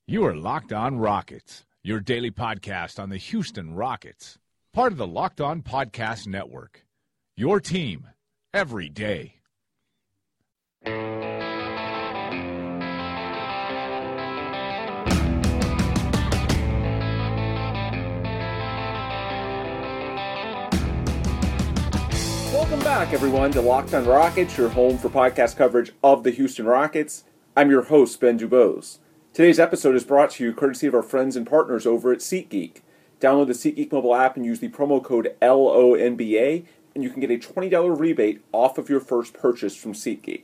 You are Locked On Rockets, your daily podcast on the Houston Rockets, part of the Locked On Podcast Network. Your team every day. Welcome back, everyone, to Locked On Rockets, your home for podcast coverage of the Houston Rockets. I'm your host, Ben Dubose. Today's episode is brought to you courtesy of our friends and partners over at SeatGeek. Download the SeatGeek mobile app and use the promo code LONBA, and you can get a $20 rebate off of your first purchase from SeatGeek.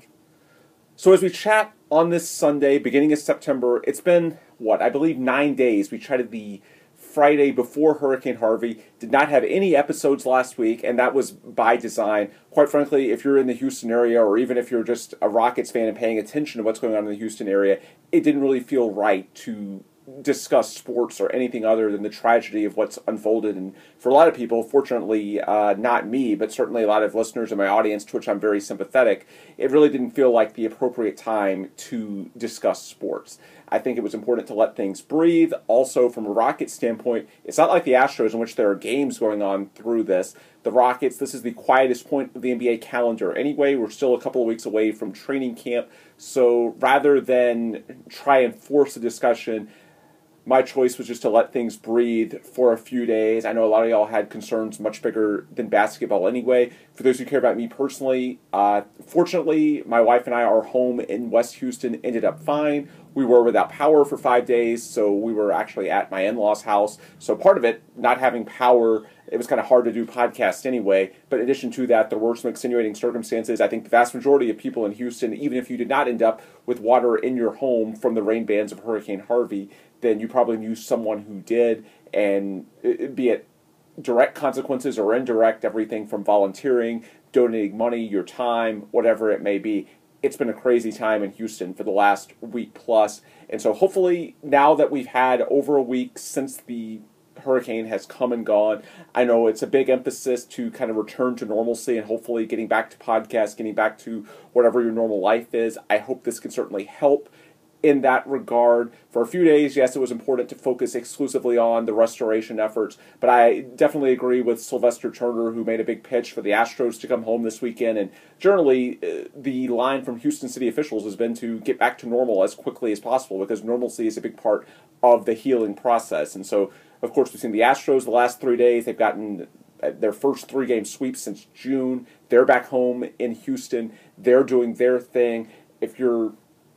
So as we chat on this Sunday, beginning of September, it's been, I believe 9 days. We chatted the Friday before Hurricane Harvey, did not have any episodes last week, and that was by design. Quite frankly, if you're in the Houston area, or even if you're just a Rockets fan and paying attention to what's going on in the Houston area, it didn't really feel right to discuss sports or anything other than the tragedy of what's unfolded. And for a lot of people, fortunately, not me, but certainly a lot of listeners in my audience, to which I'm very sympathetic, it really didn't feel like the appropriate time to discuss sports. I think it was important to let things breathe. Also, from a Rockets standpoint, it's not like the Astros, in which there are games going on through this. The Rockets, this is the quietest point of the NBA calendar. Anyway, we're still a couple of weeks away from training camp. So rather than try and force a discussion, my choice was just to let things breathe for a few days. I know a lot of y'all had concerns much bigger than basketball anyway. For those who care about me personally, fortunately, my wife and I, our home in West Houston ended up fine. We were without power for 5 days, so we were actually at my in-laws' house. So part of it, not having power, it was kind of hard to do podcasts anyway. But in addition to that, there were some extenuating circumstances. I think the vast majority of people in Houston, even if you did not end up with water in your home from the rain bands of Hurricane Harvey, then you probably knew someone who did, and be it direct consequences or indirect, everything from volunteering, donating money, your time, whatever it may be. It's been a crazy time in Houston for the last week plus. And so hopefully now that we've had over a week since the hurricane has come and gone, I know it's a big emphasis to kind of return to normalcy and hopefully getting back to podcasts, getting back to whatever your normal life is. I hope this can certainly help in that regard. For a few days, yes, it was important to focus exclusively on the restoration efforts, but I definitely agree with Sylvester Turner, who made a big pitch for the Astros to come home this weekend, and generally the line from Houston city officials has been to get back to normal as quickly as possible, because normalcy is a big part of the healing process. And so, of course, we've seen the Astros the last 3 days. They've gotten their first 3-game sweep since June. They're back home in Houston. They're doing their thing. If you're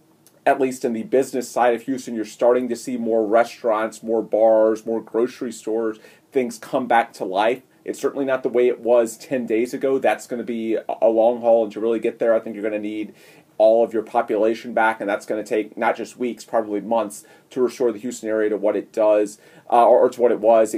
at least in the business side of Houston, you're starting to see more restaurants, more bars, more grocery stores, things come back to life. It's certainly not the way it was 10 days ago. That's going to be a long haul, and to really get there, I think you're going to need all of your population back, and that's going to take not just weeks, probably months, to restore the Houston area to what it does, or to what it was,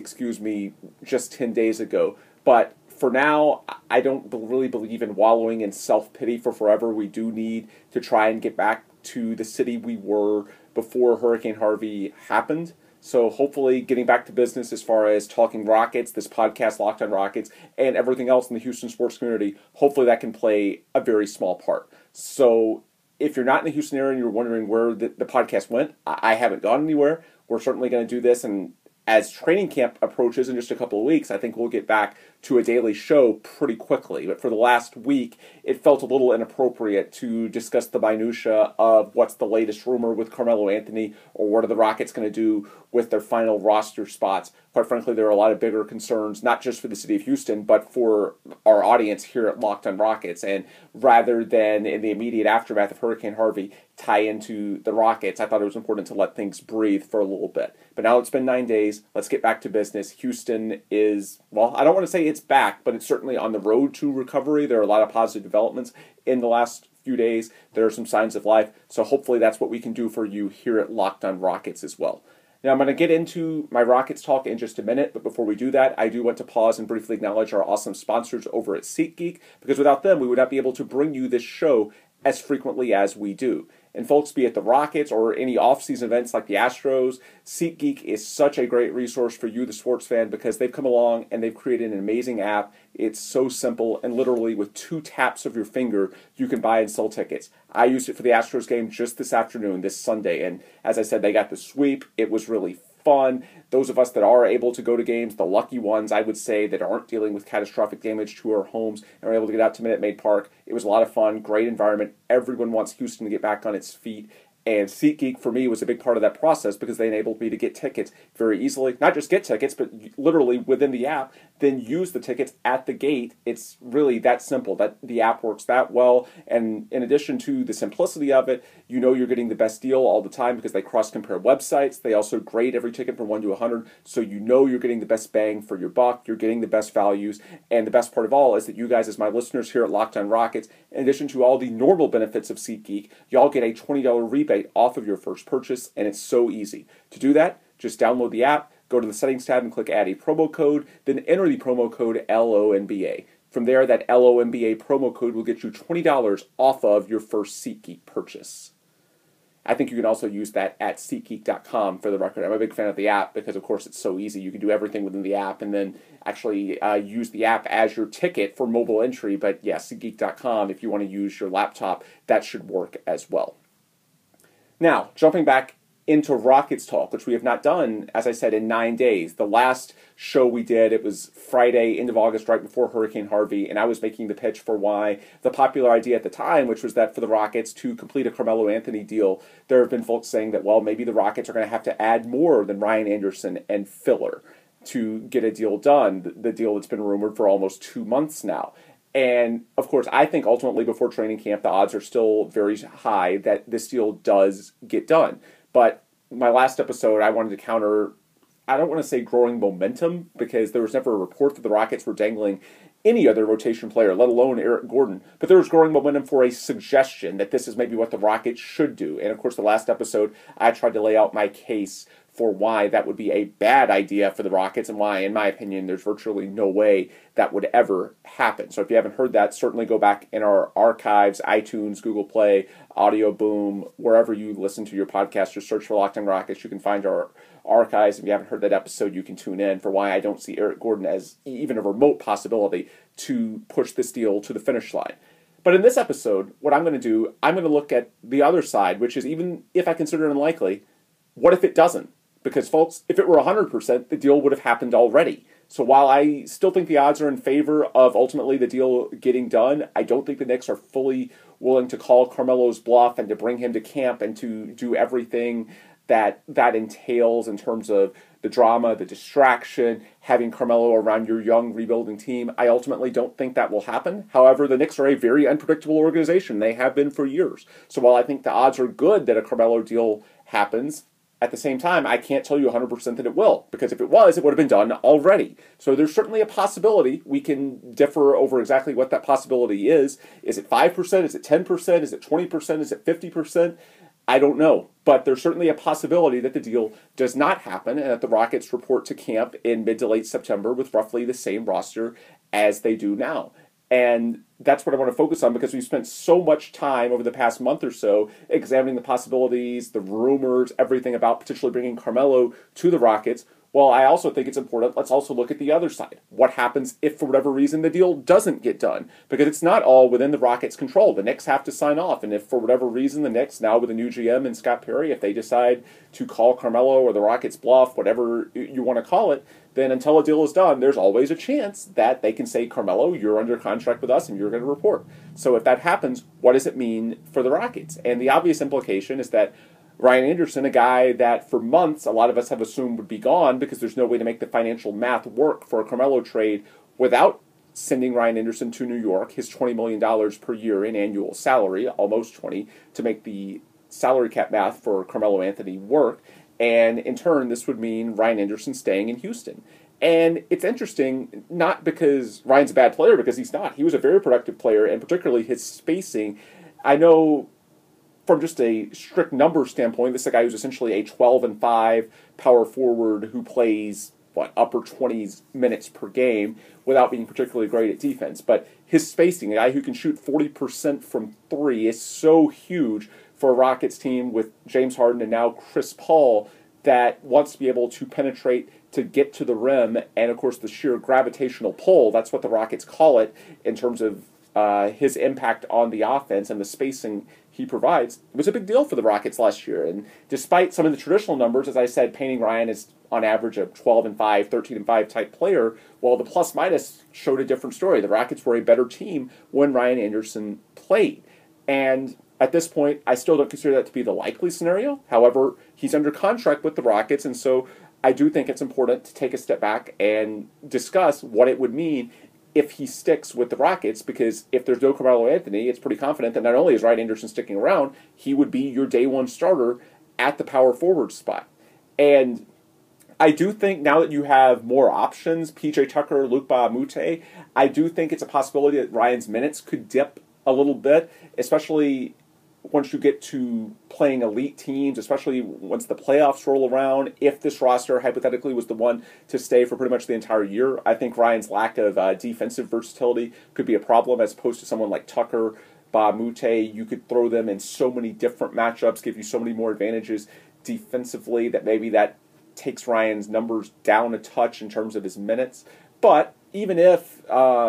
just 10 days ago. But for now, I don't really believe in wallowing in self-pity for forever. We do need to try and get back to the city we were before Hurricane Harvey happened. So hopefully getting back to business as far as talking Rockets, this podcast Locked On Rockets, and everything else in the Houston sports community, hopefully that can play a very small part. So if you're not in the Houston area and you're wondering where the podcast went, I haven't gone anywhere. We're certainly going to do this, and as training camp approaches in just a couple of weeks, I think we'll get back to a daily show pretty quickly. But for the last week, it felt a little inappropriate to discuss the minutia of what's the latest rumor with Carmelo Anthony, or what are the Rockets going to do with their final roster spots. Quite frankly, there are a lot of bigger concerns, not just for the city of Houston, but for our audience here at Locked On Rockets. And rather than in the immediate aftermath of Hurricane Harvey tie into the Rockets, I thought it was important to let things breathe for a little bit. But now it's been 9 days. Let's get back to business. Houston is, I don't want to say it's back, but it's certainly on the road to recovery. There are a lot of positive developments in the last few days. There are some signs of life. So hopefully that's what we can do for you here at Locked On Rockets as well. Now, I'm going to get into my Rockets talk in just a minute, but before we do that, I do want to pause and briefly acknowledge our awesome sponsors over at SeatGeek, because without them, we would not be able to bring you this show as frequently as we do. And folks, be it the Rockets or any off-season events like the Astros, SeatGeek is such a great resource for you, the sports fan, because they've come along and they've created an amazing app. It's so simple, and literally with 2 taps of your finger, you can buy and sell tickets. I used it for the Astros game just this afternoon, this Sunday, and as I said, they got the sweep. It was really fun. Those of us that are able to go to games, the lucky ones, I would say, that aren't dealing with catastrophic damage to our homes and are able to get out to Minute Maid Park. It was a lot of fun, great environment. Everyone wants Houston to get back on its feet. And SeatGeek, for me, was a big part of that process because they enabled me to get tickets very easily. Not just get tickets, but literally within the app, then use the tickets at the gate. It's really that simple. That the app works that well. And in addition to the simplicity of it, you know you're getting the best deal all the time because they cross-compare websites. They also grade every ticket from 1 to 100, so you know you're getting the best bang for your buck. You're getting the best values. And the best part of all is that you guys, as my listeners here at Locked On Rockets, in addition to all the normal benefits of SeatGeek, y'all get a $20 rebate off of your first purchase, and it's so easy. To do that, just download the app, go to the settings tab and click add a promo code, then enter the promo code LONBA. From there, that LONBA promo code will get you $20 off of your first SeatGeek purchase. I think you can also use that at SeatGeek.com for the record. I'm a big fan of the app because, of course, it's so easy. You can do everything within the app and then actually use the app as your ticket for mobile entry. But yeah, SeatGeek.com, if you want to use your laptop, that should work as well. Now, jumping back into Rockets talk, which we have not done, as I said, in 9 days. The last show we did, it was Friday, end of August, right before Hurricane Harvey, and I was making the pitch for why the popular idea at the time, which was that for the Rockets to complete a Carmelo Anthony deal, there have been folks saying that, well, maybe the Rockets are going to have to add more than Ryan Anderson and filler to get a deal done, the deal that's been rumored for almost 2 months now. And, of course, I think ultimately before training camp, the odds are still very high that this deal does get done. But my last episode, I wanted to counter, I don't want to say growing momentum, because there was never a report that the Rockets were dangling any other rotation player, let alone Eric Gordon. But there was growing momentum for a suggestion that this is maybe what the Rockets should do. And, of course, the last episode, I tried to lay out my case for why that would be a bad idea for the Rockets and why, in my opinion, there's virtually no way that would ever happen. So if you haven't heard that, certainly go back in our archives, iTunes, Google Play, Audio Boom, wherever you listen to your podcast, just search for Locked On Rockets. You can find our archives. If you haven't heard that episode, you can tune in for why I don't see Eric Gordon as even a remote possibility to push this deal to the finish line. But in this episode, what I'm going to do, I'm going to look at the other side, which is even if I consider it unlikely, what if it doesn't? Because, folks, if it were 100%, the deal would have happened already. So while I still think the odds are in favor of ultimately the deal getting done, I don't think the Knicks are fully willing to call Carmelo's bluff and to bring him to camp and to do everything that entails in terms of the drama, the distraction, having Carmelo around your young rebuilding team. I ultimately don't think that will happen. However, the Knicks are a very unpredictable organization. They have been for years. So while I think the odds are good that a Carmelo deal happens, at the same time, I can't tell you 100% that it will, because if it was, it would have been done already. So there's certainly a possibility. We can differ over exactly what that possibility is. Is it 5%? Is it 10%? Is it 20%? Is it 50%? I don't know. But there's certainly a possibility that the deal does not happen and that the Rockets report to camp in mid to late September with roughly the same roster as they do now. And that's what I want to focus on because we've spent so much time over the past month or so examining the possibilities, the rumors, everything about potentially bringing Carmelo to the Rockets. Well, I also think it's important, let's also look at the other side. What happens if, for whatever reason, the deal doesn't get done? Because it's not all within the Rockets' control. The Knicks have to sign off. And if, for whatever reason, the Knicks, now with a new GM and Scott Perry, if they decide to call Carmelo or the Rockets' bluff, whatever you want to call it, then until a deal is done, there's always a chance that they can say, Carmelo, you're under contract with us and you're going to report. So if that happens, what does it mean for the Rockets? And the obvious implication is that Ryan Anderson, a guy that for months a lot of us have assumed would be gone because there's no way to make the financial math work for a Carmelo trade without sending Ryan Anderson to New York, his $20 million per year in annual salary, almost 20, to make the salary cap math for Carmelo Anthony work. And in turn, this would mean Ryan Anderson staying in Houston. And it's interesting, not because Ryan's a bad player, because he's not. He was a very productive player, and particularly his spacing. I know from just a strict number standpoint, this is a guy who's essentially a 12-5 power forward who plays, upper 20s minutes per game without being particularly great at defense. But his spacing, a guy who can shoot 40% from three, is so huge for a Rockets team with James Harden and now Chris Paul that wants to be able to penetrate to get to the rim, and of course the sheer gravitational pull, that's what the Rockets call it in terms of his impact on the offense and the spacing he provides. It was a big deal for the Rockets last year, and despite some of the traditional numbers, as I said, painting Ryan as on average a 12-5, 13-5 type player, well, the plus-minus showed a different story. The Rockets were a better team when Ryan Anderson played, and at this point, I still don't consider that to be the likely scenario. However, he's under contract with the Rockets, and so I do think it's important to take a step back and discuss what it would mean if he sticks with the Rockets, because if there's no Carmelo Anthony, it's pretty confident that not only is Ryan Anderson sticking around, he would be your day one starter at the power forward spot. And I do think now that you have more options, PJ Tucker, Luke Ba-a-Moute, I do think it's a possibility that Ryan's minutes could dip a little bit, especially once you get to playing elite teams, especially once the playoffs roll around. If this roster hypothetically was the one to stay for pretty much the entire year, I think Ryan's lack of defensive versatility could be a problem as opposed to someone like Tucker, Ba-a-Moute. You could throw them in so many different matchups, give you so many more advantages defensively that maybe that takes Ryan's numbers down a touch in terms of his minutes. But even if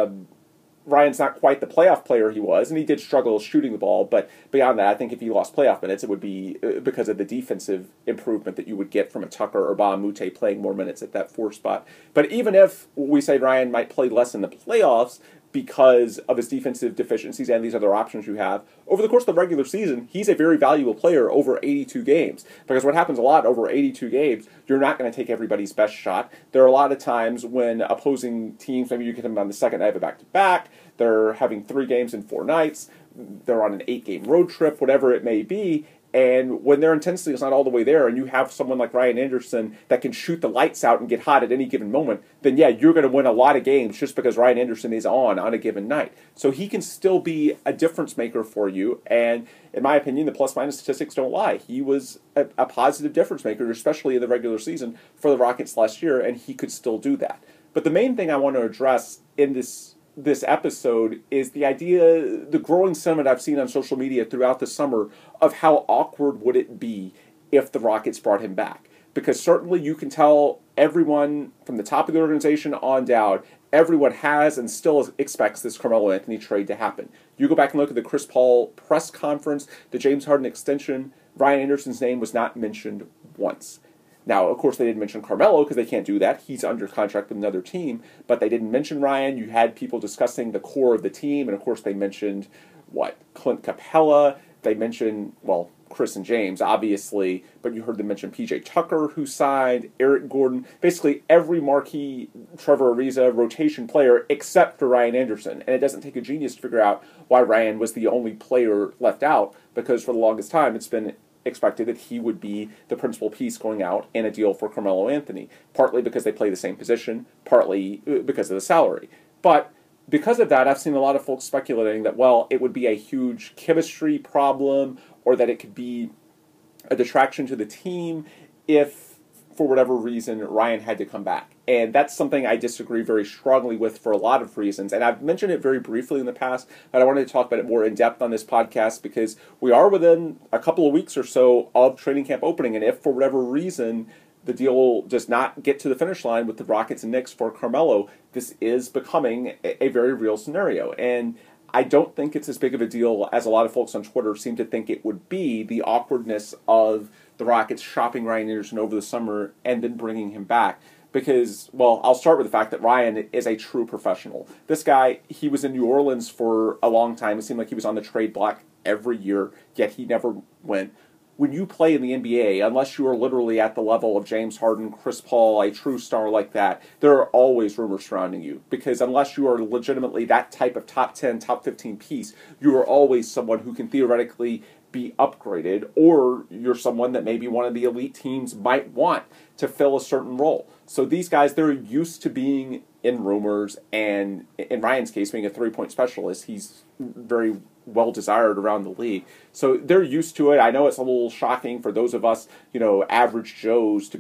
Ryan's not quite the playoff player he was, and he did struggle shooting the ball, but beyond that, I think if he lost playoff minutes, it would be because of the defensive improvement that you would get from a Tucker or Ba-a-Moute playing more minutes at that 4 spot. But even if we say Ryan might play less in the playoffs because of his defensive deficiencies and these other options you have, over the course of the regular season, he's a very valuable player over 82 games. Because what happens a lot over 82 games, you're not going to take everybody's best shot. There are a lot of times when opposing teams, maybe you get them on the second night of a back-to-back, they're having 3 games in 4 nights, they're on an 8-game road trip, whatever it may be, and when their intensity is not all the way there, and you have someone like Ryan Anderson that can shoot the lights out and get hot at any given moment, then yeah, you're going to win a lot of games just because Ryan Anderson is on a given night. So he can still be a difference maker for you, and in my opinion, the plus-minus statistics don't lie. He was a positive difference maker, especially in the regular season for the Rockets last year, and he could still do that. But the main thing I want to address in this episode is the idea, the growing sentiment I've seen on social media throughout the summer of how awkward would it be if the Rockets brought him back. Because certainly you can tell everyone from the top of the organization on down, everyone has and still expects this Carmelo Anthony trade to happen. You go back and look at the Chris Paul press conference, the James Harden extension, Ryan Anderson's name was not mentioned once. Now, of course, they didn't mention Carmelo because they can't do that. He's under contract with another team. But they didn't mention Ryan. You had people discussing the core of the team. And, of course, they mentioned, Clint Capella. They mentioned, Chris and James, obviously. But you heard them mention PJ Tucker, who signed, Eric Gordon. Basically, every marquee Trevor Ariza rotation player except for Ryan Anderson. And it doesn't take a genius to figure out why Ryan was the only player left out. Because for the longest time, it's been expected that he would be the principal piece going out in a deal for Carmelo Anthony, partly because they play the same position, partly because of the salary. But because of that, I've seen a lot of folks speculating that, it would be a huge chemistry problem or that it could be a detraction to the team if, for whatever reason, Ryan had to come back. And that's something I disagree very strongly with for a lot of reasons. And I've mentioned it very briefly in the past, but I wanted to talk about it more in depth on this podcast because we are within a couple of weeks or so of training camp opening. And if, for whatever reason, the deal does not get to the finish line with the Rockets and Knicks for Carmelo, this is becoming a very real scenario. And I don't think it's as big of a deal as a lot of folks on Twitter seem to think it would be, the awkwardness of the Rockets shopping Ryan Anderson over the summer and then bringing him back. Because, I'll start with the fact that Ryan is a true professional. This guy, he was in New Orleans for a long time. It seemed like he was on the trade block every year, yet he never went. When you play in the NBA, unless you are literally at the level of James Harden, Chris Paul, a true star like that, there are always rumors surrounding you. Because unless you are legitimately that type of top 10, top 15 piece, you are always someone who can theoretically be upgraded, or you're someone that maybe one of the elite teams might want to fill a certain role. So these guys, they're used to being in rumors, and in Ryan's case, being a three-point specialist, he's very well desired around the league. So they're used to it. I know it's a little shocking for those of us, average Joes, to be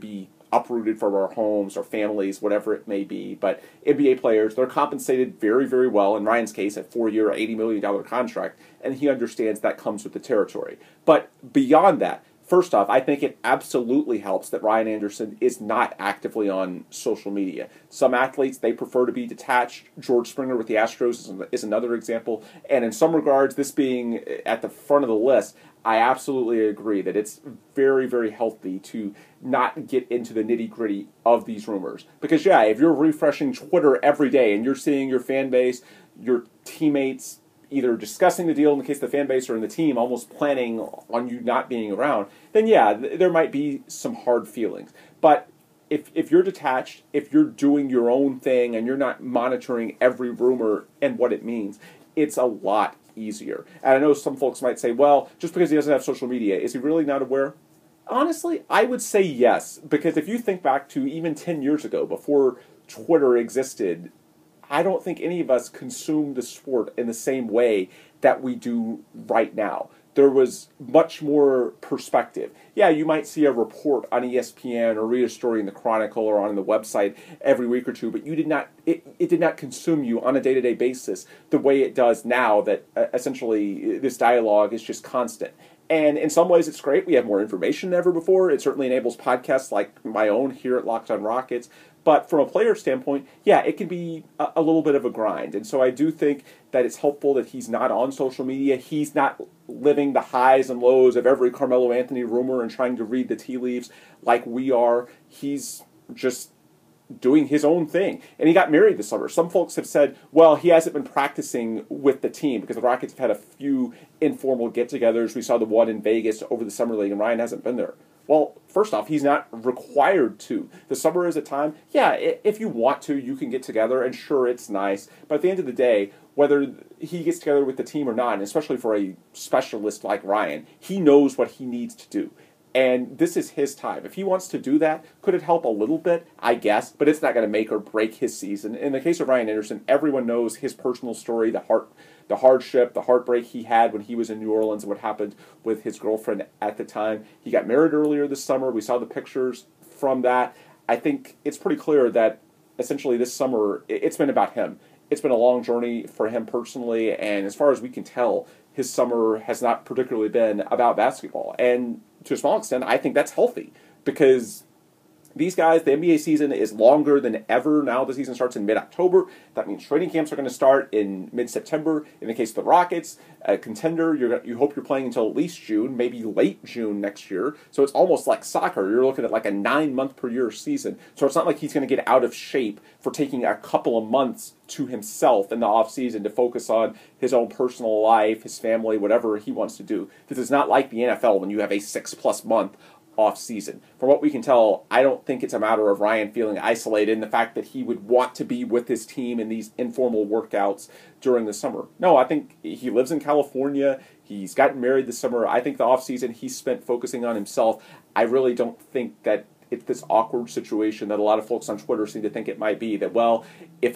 uprooted from our homes, our families, whatever it may be. But NBA players, they're compensated very, very well. In Ryan's case, a 4-year, $80 million contract, and he understands that comes with the territory. But beyond that, first off, I think it absolutely helps that Ryan Anderson is not actively on social media. Some athletes, they prefer to be detached. George Springer with the Astros is another example. And in some regards, this being at the front of the list, I absolutely agree that it's very, very healthy to not get into the nitty-gritty of these rumors. Because, yeah, if you're refreshing Twitter every day and you're seeing your fan base, your teammates, either discussing the deal in the case of the fan base or in the team, almost planning on you not being around, then yeah, there might be some hard feelings. But if you're detached, if you're doing your own thing and you're not monitoring every rumor and what it means, it's a lot easier. And I know some folks might say, well, just because he doesn't have social media, is he really not aware? Honestly, I would say yes, because if you think back to even 10 years ago, before Twitter existed, I don't think any of us consumed the sport in the same way that we do right now. There was much more perspective. Yeah, you might see a report on ESPN or read a story in the Chronicle or on the website every week or two, but you did not. It did not consume you on a day-to-day basis the way it does now. That essentially this dialogue is just constant. And in some ways, it's great. We have more information than ever before. It certainly enables podcasts like my own here at Locked On Rockets. But from a player standpoint, yeah, it can be a little bit of a grind. And so I do think that it's helpful that he's not on social media. He's not living the highs and lows of every Carmelo Anthony rumor and trying to read the tea leaves like we are. He's just doing his own thing. And he got married this summer. Some folks have said, well, he hasn't been practicing with the team because the Rockets have had a few informal get-togethers. We saw the one in Vegas over the Summer League, and Ryan hasn't been there. Well, first off, he's not required to. The summer is a time, yeah, if you want to, you can get together, and sure, it's nice. But at the end of the day, whether he gets together with the team or not, and especially for a specialist like Ryan, he knows what he needs to do. And this is his time. If he wants to do that, could it help a little bit? I guess, but it's not going to make or break his season. In the case of Ryan Anderson, everyone knows his personal story, the hardship, the heartbreak he had when he was in New Orleans and what happened with his girlfriend at the time. He got married earlier this summer. We saw the pictures from that. I think it's pretty clear that essentially this summer, it's been about him. It's been a long journey for him personally, and as far as we can tell, his summer has not particularly been about basketball. And to a small extent, I think that's healthy because these guys, the NBA season is longer than ever. Now the season starts in mid-October. That means training camps are going to start in mid-September. In the case of the Rockets, a contender, you hope you're playing until at least June, maybe late June next year. So it's almost like soccer. You're looking at like a 9-month-per-year season. So it's not like he's going to get out of shape for taking a couple of months to himself in the offseason to focus on his own personal life, his family, whatever he wants to do. This is not like the NFL when you have a 6+ month off season. From what we can tell, I don't think it's a matter of Ryan feeling isolated and the fact that he would want to be with his team in these informal workouts during the summer. No, I think he lives in California. He's gotten married this summer. I think the off season he spent focusing on himself. I really don't think that it's this awkward situation that a lot of folks on Twitter seem to think it might be, that, well, if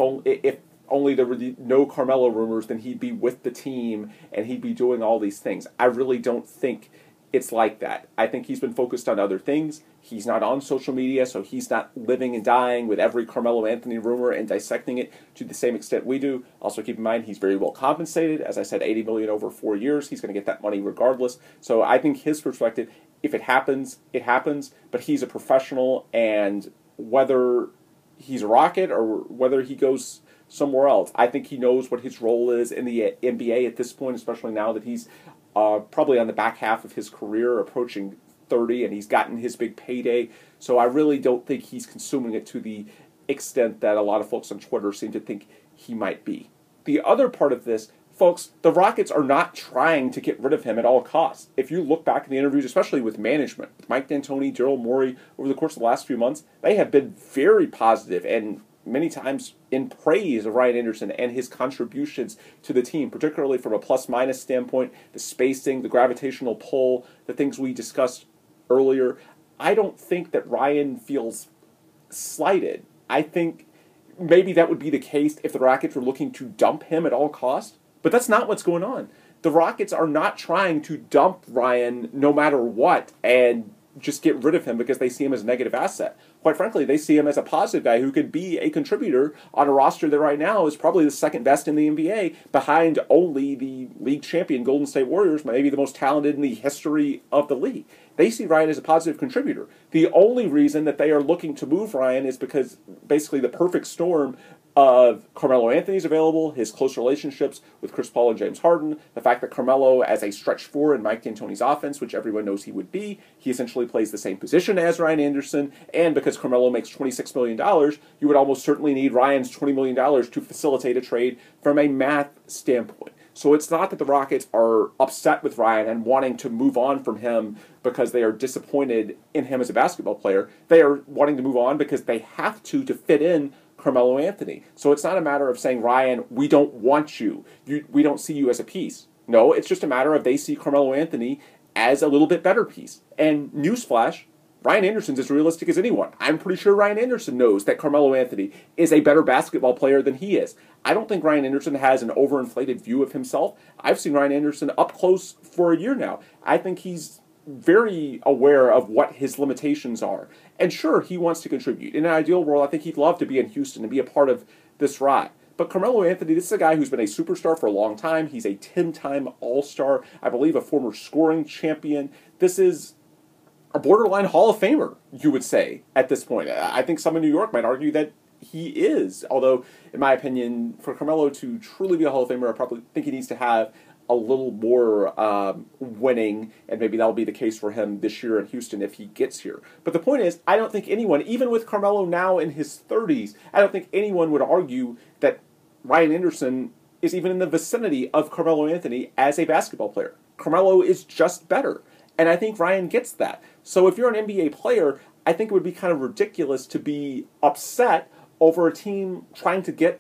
only there were no Carmelo rumors, then he'd be with the team and he'd be doing all these things. I really don't think it's like that. I think he's been focused on other things. He's not on social media, so he's not living and dying with every Carmelo Anthony rumor and dissecting it to the same extent we do. Also keep in mind, he's very well compensated. As I said, $80 million over 4 years. He's going to get that money regardless. So I think his perspective, if it happens, it happens. But he's a professional, and whether he's a Rocket or whether he goes somewhere else, I think he knows what his role is in the NBA at this point, especially now that he's probably on the back half of his career, approaching 30, and he's gotten his big payday. So I really don't think he's consuming it to the extent that a lot of folks on Twitter seem to think he might be. The other part of this, folks, the Rockets are not trying to get rid of him at all costs. If you look back in the interviews, especially with management, with Mike D'Antoni, Daryl Morey, over the course of the last few months, they have been very positive and many times in praise of Ryan Anderson and his contributions to the team, particularly from a plus-minus standpoint, the spacing, the gravitational pull, the things we discussed earlier. I don't think that Ryan feels slighted. I think maybe that would be the case if the Rockets were looking to dump him at all costs, but that's not what's going on. The Rockets are not trying to dump Ryan no matter what, and just get rid of him because they see him as a negative asset. Quite frankly, they see him as a positive guy who could be a contributor on a roster that right now is probably the second best in the NBA, behind only the league champion Golden State Warriors, maybe the most talented in the history of the league. They see Ryan as a positive contributor. The only reason that they are looking to move Ryan is because basically the perfect storm of Carmelo Anthony's available, his close relationships with Chris Paul and James Harden, the fact that Carmelo as a stretch four in Mike D'Antoni's offense, which everyone knows he would be, he essentially plays the same position as Ryan Anderson, and because Carmelo makes $26 million, you would almost certainly need Ryan's $20 million to facilitate a trade from a math standpoint. So it's not that the Rockets are upset with Ryan and wanting to move on from him because they are disappointed in him as a basketball player. They are wanting to move on because they have to fit in Carmelo Anthony. So it's not a matter of saying, Ryan, we don't want you. We don't see you as a piece. No, it's just a matter of they see Carmelo Anthony as a little bit better piece. And newsflash, Ryan Anderson's as realistic as anyone. I'm pretty sure Ryan Anderson knows that Carmelo Anthony is a better basketball player than he is. I don't think Ryan Anderson has an overinflated view of himself. I've seen Ryan Anderson up close for a year now. I think he's very aware of what his limitations are. And sure, he wants to contribute. In an ideal world, I think he'd love to be in Houston and be a part of this ride. But Carmelo Anthony, this is a guy who's been a superstar for a long time. He's a 10-time All-Star, I believe a former scoring champion. This is a borderline Hall of Famer, you would say, at this point. I think some in New York might argue that he is. Although, in my opinion, for Carmelo to truly be a Hall of Famer, I probably think he needs to have a little more winning, and maybe that'll be the case for him this year in Houston if he gets here. But the point is, I don't think anyone, even with Carmelo now in his 30s, I don't think anyone would argue that Ryan Anderson is even in the vicinity of Carmelo Anthony as a basketball player. Carmelo is just better, and I think Ryan gets that. So if you're an NBA player, I think it would be kind of ridiculous to be upset over a team trying to get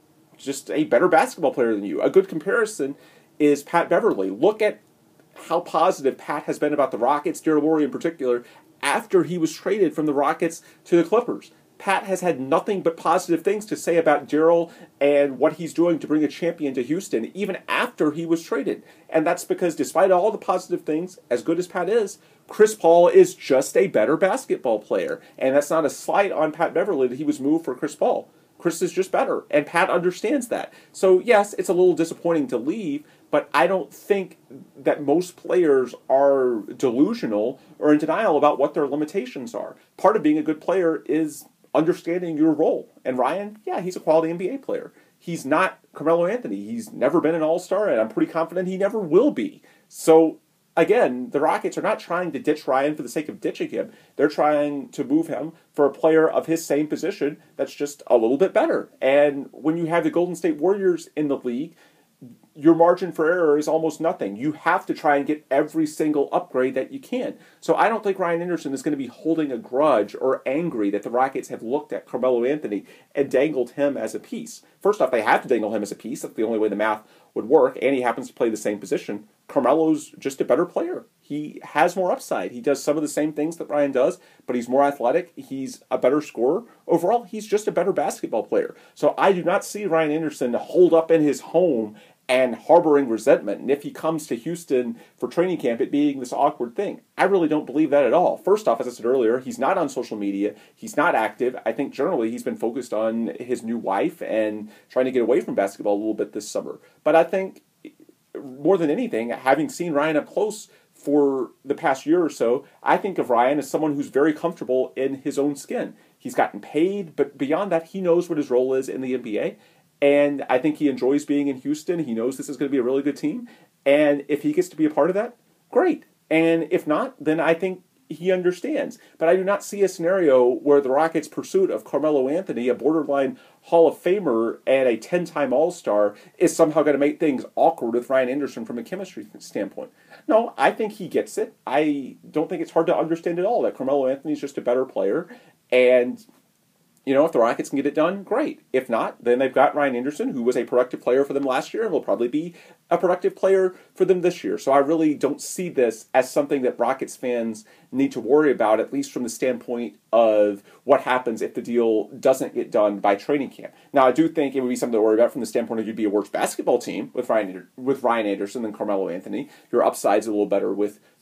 just a better basketball player than you. A good comparison is Pat Beverley. Look at how positive Pat has been about the Rockets, Daryl Morey in particular, after he was traded from the Rockets to the Clippers. Pat has had nothing but positive things to say about Daryl and what he's doing to bring a champion to Houston, even after he was traded. And that's because despite all the positive things, as good as Pat is, Chris Paul is just a better basketball player. And that's not a slight on Pat Beverley that he was moved for Chris Paul. Chris is just better, and Pat understands that. So yes, it's a little disappointing to leave, but I don't think that most players are delusional or in denial about what their limitations are. Part of being a good player is understanding your role. And Ryan, yeah, he's a quality NBA player. He's not Carmelo Anthony. He's never been an all-star, and I'm pretty confident he never will be. So again, the Rockets are not trying to ditch Ryan for the sake of ditching him. They're trying to move him for a player of his same position that's just a little bit better. And when you have the Golden State Warriors in the league, your margin for error is almost nothing. You have to try and get every single upgrade that you can. So I don't think Ryan Anderson is going to be holding a grudge or angry that the Rockets have looked at Carmelo Anthony and dangled him as a piece. First off, they have to dangle him as a piece. That's the only way the math would work, and he happens to play the same position. Carmelo's just a better player. He has more upside. He does some of the same things that Ryan does, but he's more athletic. He's a better scorer. Overall, he's just a better basketball player. So I do not see Ryan Anderson holed up in his home and harboring resentment, and if he comes to Houston for training camp, it being this awkward thing. I really don't believe that at all. First off, as I said earlier, he's not on social media. He's not active. I think generally he's been focused on his new wife and trying to get away from basketball a little bit this summer. But I think, more than anything, having seen Ryan up close for the past year or so, I think of Ryan as someone who's very comfortable in his own skin. He's gotten paid, but beyond that, he knows what his role is in the NBA. And I think he enjoys being in Houston. He knows this is going to be a really good team. And if he gets to be a part of that, great. And if not, then I think he understands. But I do not see a scenario where the Rockets' pursuit of Carmelo Anthony, a borderline Hall of Famer and a 10-time All-Star, is somehow going to make things awkward with Ryan Anderson from a chemistry standpoint. No, I think he gets it. I don't think it's hard to understand at all that Carmelo Anthony is just a better player. And you know, if the Rockets can get it done, great. If not, then they've got Ryan Anderson, who was a productive player for them last year and will probably be a productive player for them this year. So I really don't see this as something that Rockets fans need to worry about, at least from the standpoint of what happens if the deal doesn't get done by training camp. Now, I do think it would be something to worry about from the standpoint of you'd be a worse basketball team with Ryan Anderson than Carmelo Anthony. Your upside's a little better with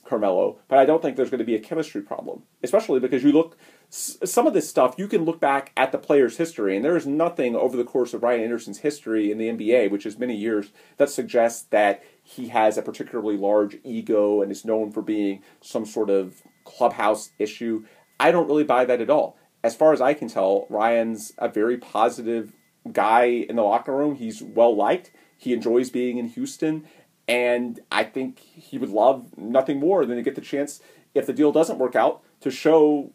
Carmelo, but I don't think there's going to be a chemistry problem, especially because some of this stuff, you can look back at the player's history, and there is nothing over the course of Ryan Anderson's history in the NBA, which is many years, that suggests that he has a particularly large ego and is known for being some sort of clubhouse issue. I don't really buy that at all. As far as I can tell, Ryan's a very positive guy in the locker room. He's well-liked. He enjoys being in Houston. And I think he would love nothing more than to get the chance, if the deal doesn't work out, to show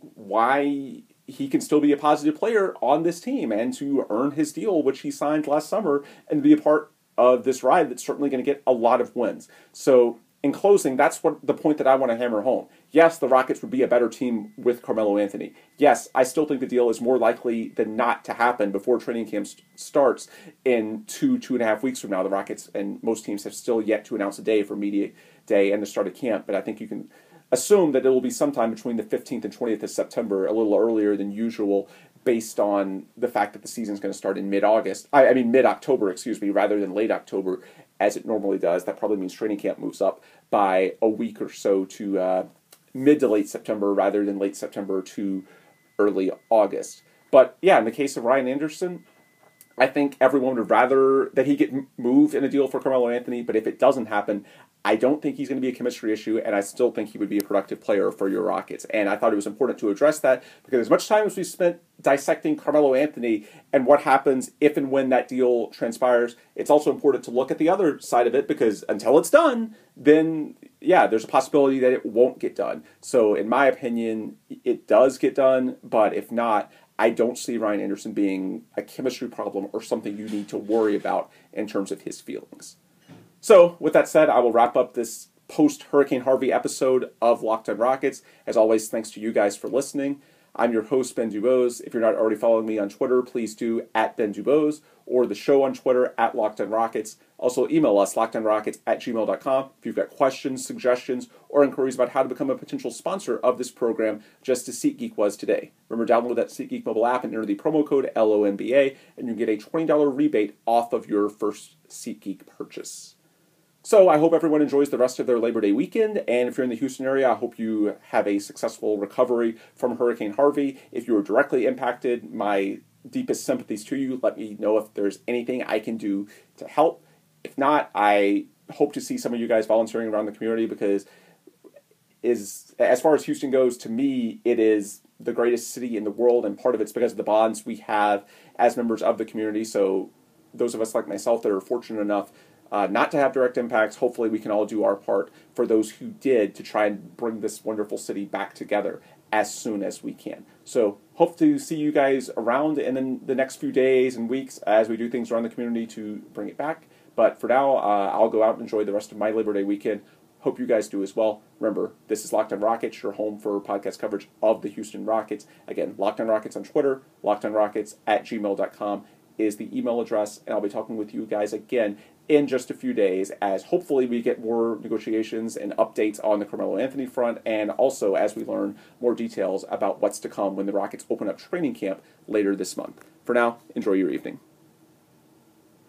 why he can still be a positive player on this team and to earn his deal, which he signed last summer, and be a part of this ride that's certainly going to get a lot of wins. So in closing, that's what the point that I want to hammer home. Yes, the Rockets would be a better team with Carmelo Anthony. Yes, I still think the deal is more likely than not to happen before training camp starts in 2.5 weeks from now. The Rockets and most teams have still yet to announce a day for media day and the start of camp, but I think you can assume that it will be sometime between the 15th and 20th of September, a little earlier than usual, based on the fact that the season is going to start in mid-October, rather than late October, as it normally does. That probably means training camp moves up by a week or so to mid to late September, rather than late September to early August. But yeah, in the case of Ryan Anderson, I think everyone would rather that he get moved in a deal for Carmelo Anthony, but if it doesn't happen, I don't think he's going to be a chemistry issue, and I still think he would be a productive player for your Rockets. And I thought it was important to address that, because as much time as we spent dissecting Carmelo Anthony and what happens if and when that deal transpires, it's also important to look at the other side of it, because until it's done, then, yeah, there's a possibility that it won't get done. So in my opinion, it does get done, but if not, I don't see Ryan Anderson being a chemistry problem or something you need to worry about in terms of his feelings. So, with that said, I will wrap up this post-Hurricane Harvey episode of Locked on Rockets. As always, thanks to you guys for listening. I'm your host, Ben Dubose. If you're not already following me on Twitter, please do @BenDubose, or the show on Twitter @LockedOnRockets. Also, email us, lockedonrockets@gmail.com. If you've got questions, suggestions, or inquiries about how to become a potential sponsor of this program, just as SeatGeek was today. Remember, download that SeatGeek mobile app and enter the promo code LONBA, and you get a $20 rebate off of your first SeatGeek purchase. So I hope everyone enjoys the rest of their Labor Day weekend, and if you're in the Houston area, I hope you have a successful recovery from Hurricane Harvey. If you were directly impacted, my deepest sympathies to you. Let me know if there's anything I can do to help. If not, I hope to see some of you guys volunteering around the community, because as far as Houston goes, to me, it is the greatest city in the world, and part of it's because of the bonds we have as members of the community. So those of us like myself that are fortunate enough not to have direct impacts, hopefully we can all do our part for those who did, to try and bring this wonderful city back together as soon as we can. So hope to see you guys around in the next few days and weeks as we do things around the community to bring it back. But for now, I'll go out and enjoy the rest of my Labor Day weekend. Hope you guys do as well. Remember, this is Locked on Rockets, your home for podcast coverage of the Houston Rockets. Again, Locked on Rockets on Twitter, lockedonrockets@gmail.com is the email address, and I'll be talking with you guys again in just a few days, as hopefully we get more negotiations and updates on the Carmelo Anthony front, and also as we learn more details about what's to come when the Rockets open up training camp later this month. For now, enjoy your evening.